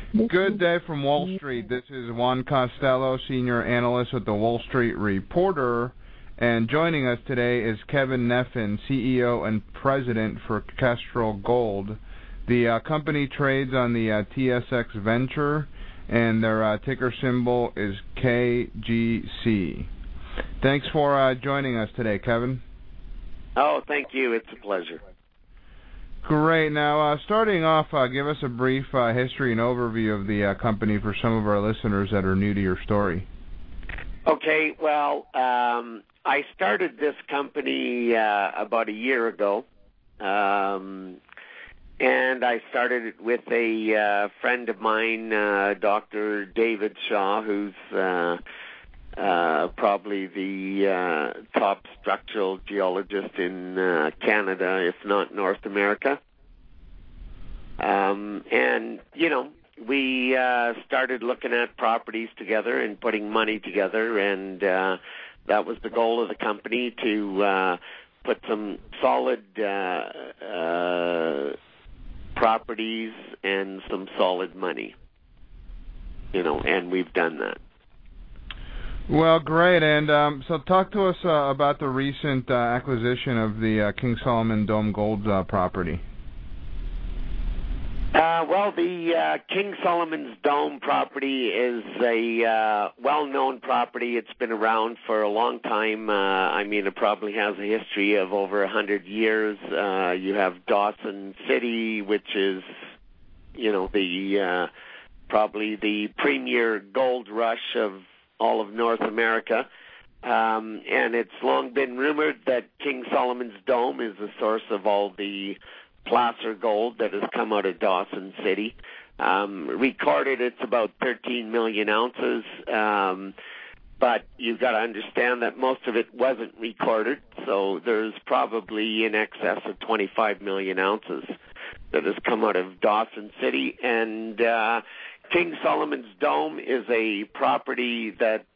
Good day from Wall Street. This is Juan Costello, Senior Analyst with the Wall Street Reporter. And joining us today is Kevin Neffin, CEO and President for Kestrel Gold. The company trades on the TSX Venture, and their ticker symbol is KGC. Thanks for joining us today, Kevin. Oh, thank you. It's a pleasure. Great. Now, starting off, give us a brief history and overview of the company for some of our listeners that are new to your story. Okay. Well, I started this company about a year ago, and I started it with a friend of mine, Dr. David Shaw, who's probably the top structural geologist in Canada, if not North America. And, you know, we started looking at properties together and putting money together, and that was the goal of the company, to put some solid properties and some solid money, you know, and we've done that. Well, great. And so talk to us about the recent acquisition of the King Solomon Dome Gold property. Well, the King Solomon's Dome property is a well-known property. It's been around for a long time. I mean, it probably has a history of over 100 years. You have Dawson City, which is, you know, the probably the premier gold rush of all of North America. And it's long been rumored that King Solomon's Dome is the source of all the placer gold that has come out of Dawson City. Recorded, it's about 13 million ounces, but you've got to understand that most of it wasn't recorded, so there's probably in excess of 25 million ounces that has come out of Dawson City. And King Solomon's Dome is a property that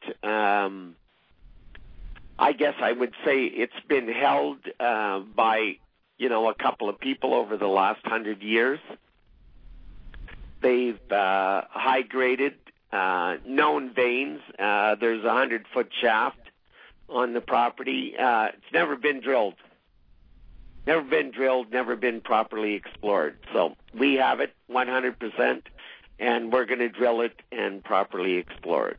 I guess I would say it's been held by, you know, a couple of people over the last 100 years. They've high-graded known veins. There's a 100-foot shaft on the property. It's never been drilled. Never been properly explored. So we have it 100%, and we're going to drill it and properly explore it.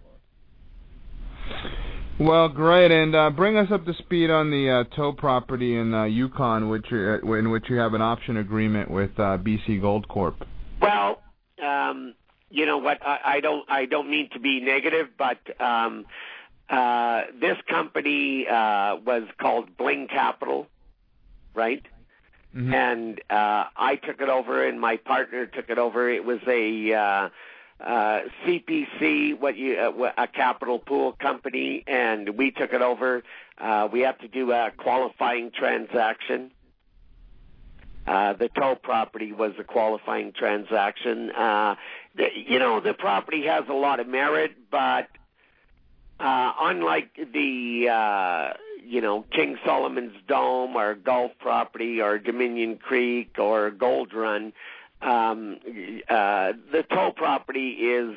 Well, great, and bring us up to speed on the tow property in Yukon, in which you have an option agreement with BC Gold Corp. Well, you know what? I don't mean to be negative, but this company was called Bling Capital, right? Mm-hmm. And I took it over, and my partner took it over. It was a CPC, a capital pool company, and we took it over. We have to do a qualifying transaction. The tow property was a qualifying transaction. You know, the property has a lot of merit, but unlike the you know, King Solomon's Dome or Gulf property or Dominion Creek or Gold Run, the tow property is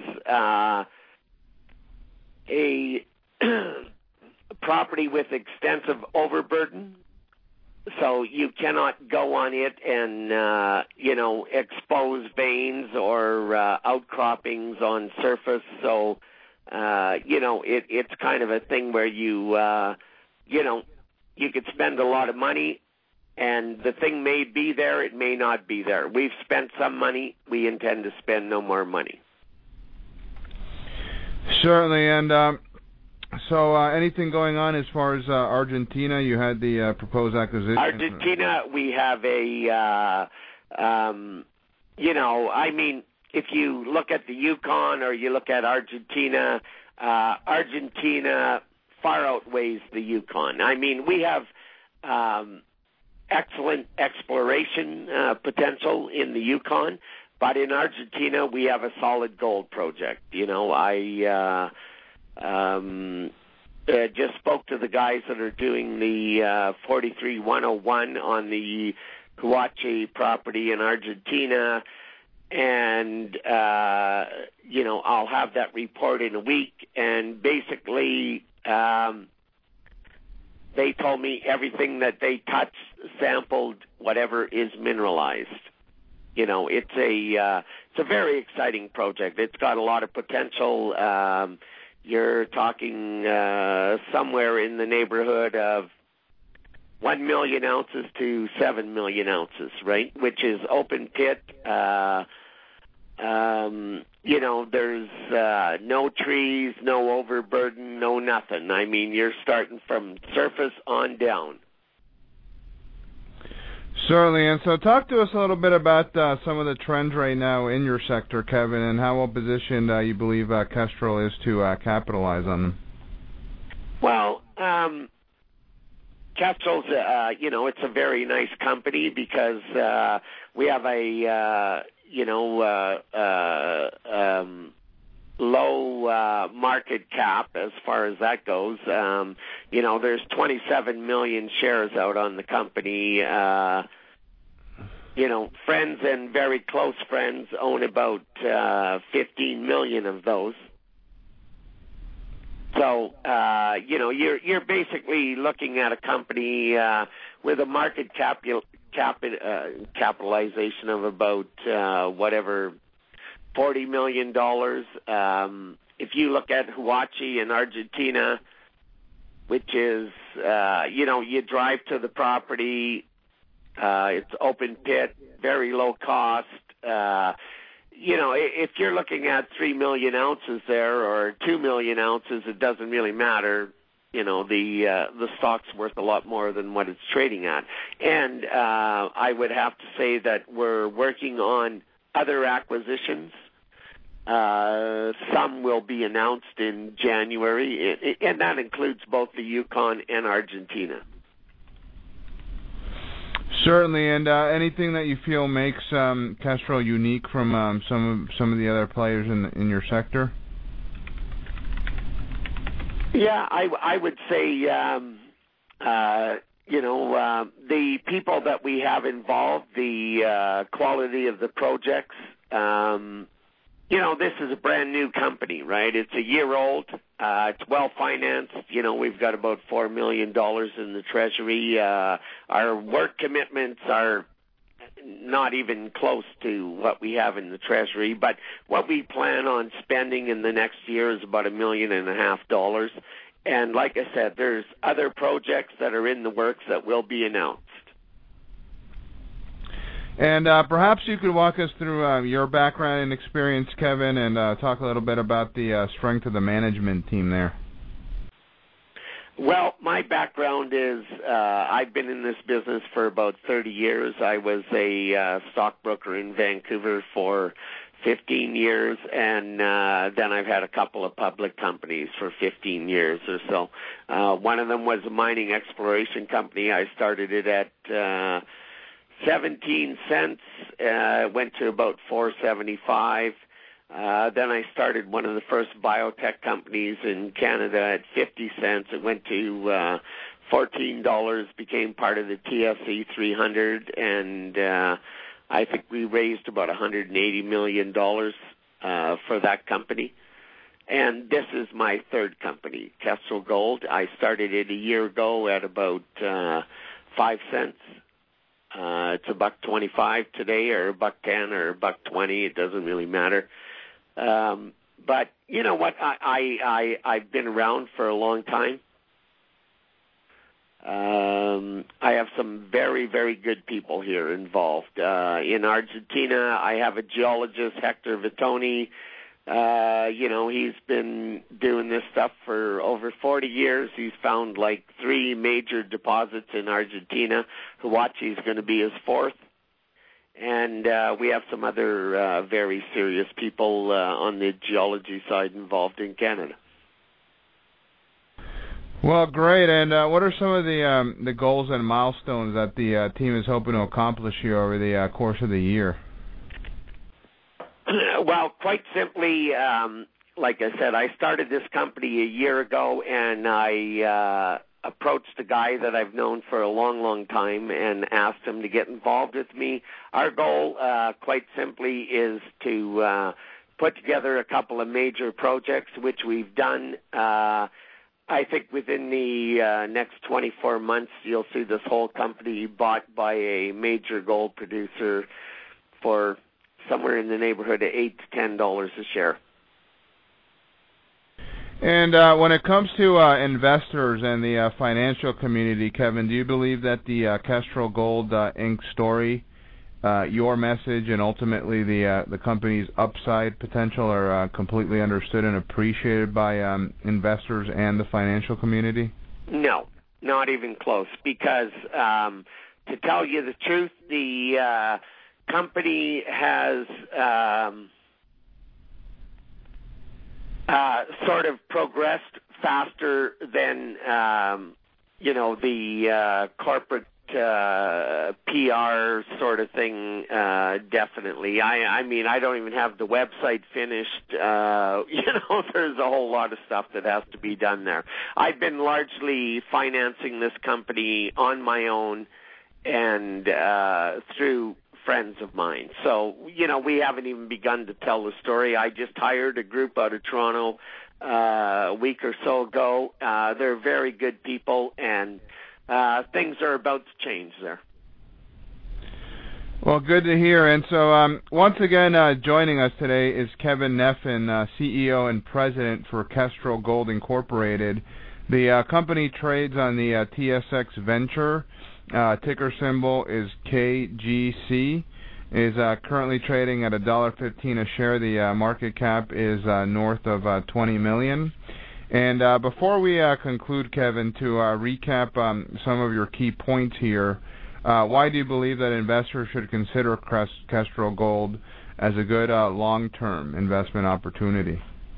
a property with extensive overburden, so you cannot go on it and you know, expose veins or outcroppings on surface. So you know, it's kind of a thing where you know, you could spend a lot of money, and the thing may be there, it may not be there. We've spent some money. We intend to spend no more money. Certainly. And so anything going on as far as Argentina? You had the proposed acquisition. Argentina, we have a, you know, I mean, if you look at the Yukon or you look at Argentina, Argentina far outweighs the Yukon. I mean, we have excellent exploration potential in the Yukon, but in Argentina we have a solid gold project. You know, I just spoke to the guys that are doing the 43-101 on the Huachi property in Argentina, and I'll have that report in a week. And basically, they told me everything that they touched, sampled, whatever is mineralized. It's a very exciting project. It's got a lot of potential. You're talking somewhere in the neighborhood of 1 million ounces to 7 million ounces, right? Which is open pit. There's no trees, no overburden, no nothing. I mean, you're starting from surface on down. Certainly, and so talk to us a little bit about some of the trends right now in your sector, Kevin, and how well positioned you believe Kestrel is to capitalize on them. Well, Kestrel's, it's a very nice company because we have a, low market cap as far as that goes. There's 27 million shares out on the company. Friends and very close friends own about 15 million of those. So, you're basically looking at a company with a market capitalization of about $40 million. If you look at Huachi in Argentina, which is, you drive to the property, it's open pit, very low cost. If you're looking at 3 million ounces there or 2 million ounces, it doesn't really matter. The stock's worth a lot more than what it's trading at. And I would have to say that we're working on other acquisitions. Some will be announced in January, and that includes both the Yukon and Argentina. Certainly, and anything that you feel makes Kestrel unique from some of the other players in your sector? Yeah, I would say the people that we have involved, the quality of the projects. This is a brand new company, right? It's a year old. It's well financed. We've got about $4 million in the treasury. Our work commitments are not even close to what we have in the treasury, but what we plan on spending in the next year is about $1.5 million. And like I said, there's other projects that are in the works that will be announced. And perhaps you could walk us through your background and experience, Kevin, and talk a little bit about the strength of the management team there. Well, my background is I've been in this business for about 30 years. I was a stockbroker in Vancouver for 15 years, and then I've had a couple of public companies for 15 years or so. One of them was a mining exploration company. I started it at 17 cents, went to about 4.75. Then I started one of the first biotech companies in Canada at 50 cents. It went to $14, became part of the TSE 300, and I think we raised about $180 million for that company. And this is my third company, Kestrel Gold. I started it a year ago at about 5 cents. It's $1.25 today, or $1.10, or $1.20. It doesn't really matter. But you know what? I've been around for a long time. I have some very, very good people here involved. In Argentina, I have a geologist, Hector Vitoni. He's been doing this stuff for over 40 years. He's found like 3 major deposits in Argentina. Huachi is going to be his 4th. And we have some other very serious people on the geology side involved in Canada. Well, great. And what are some of the goals and milestones that the team is hoping to accomplish here over the course of the year? Well, quite simply, like I said, I started this company a year ago, and I approached a guy that I've known for a long, long time and asked him to get involved with me. Our goal, quite simply, is to put together a couple of major projects, which we've done. I think within the next 24 months, you'll see this whole company bought by a major gold producer for somewhere in the neighborhood of $8 to $10 a share. And when it comes to investors and the financial community, Kevin, do you believe that the Kestrel Gold Inc. story, your message, and ultimately the company's upside potential are completely understood and appreciated by investors and the financial community? No, not even close. Because to tell you the truth, the company has sort of progressed faster than the corporate PR sort of thing. Definitely. I mean, I don't even have the website finished. There's a whole lot of stuff that has to be done there. I've been largely financing this company on my own and through friends of mine. So, we haven't even begun to tell the story. I just hired a group out of Toronto a week or so ago. They're very good people, and things are about to change there. Well, good to hear. And so once again, joining us today is Kevin Neffen, CEO and President for Kestrel Gold Incorporated. The company trades on the TSX Venture. Ticker symbol is KGC, is currently trading at $1.15 a share. The market cap is north of $20 million. And before we conclude, Kevin, to recap some of your key points here, why do you believe that investors should consider Kestrel Gold as a good long-term investment opportunity?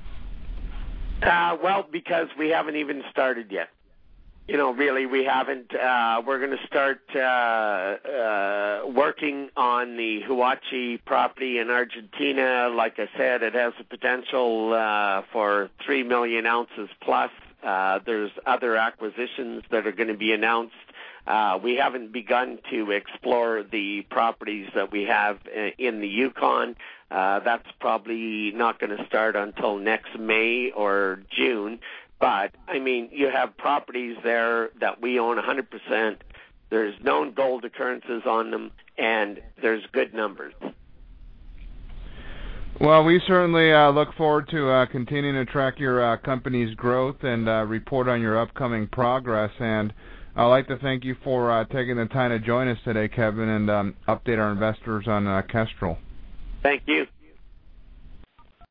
Well, because we haven't even started yet. Really, we haven't. We're going to start working on the Huachi property in Argentina. Like I said, it has the potential for 3 million ounces plus. There's other acquisitions that are going to be announced. We haven't begun to explore the properties that we have in the Yukon. That's probably not going to start until next May or June. But, I mean, you have properties there that we own 100%. There's known gold occurrences on them, and there's good numbers. Well, we certainly look forward to continuing to track your company's growth and report on your upcoming progress. And I'd like to thank you for taking the time to join us today, Kevin, and update our investors on Kestrel. Thank you.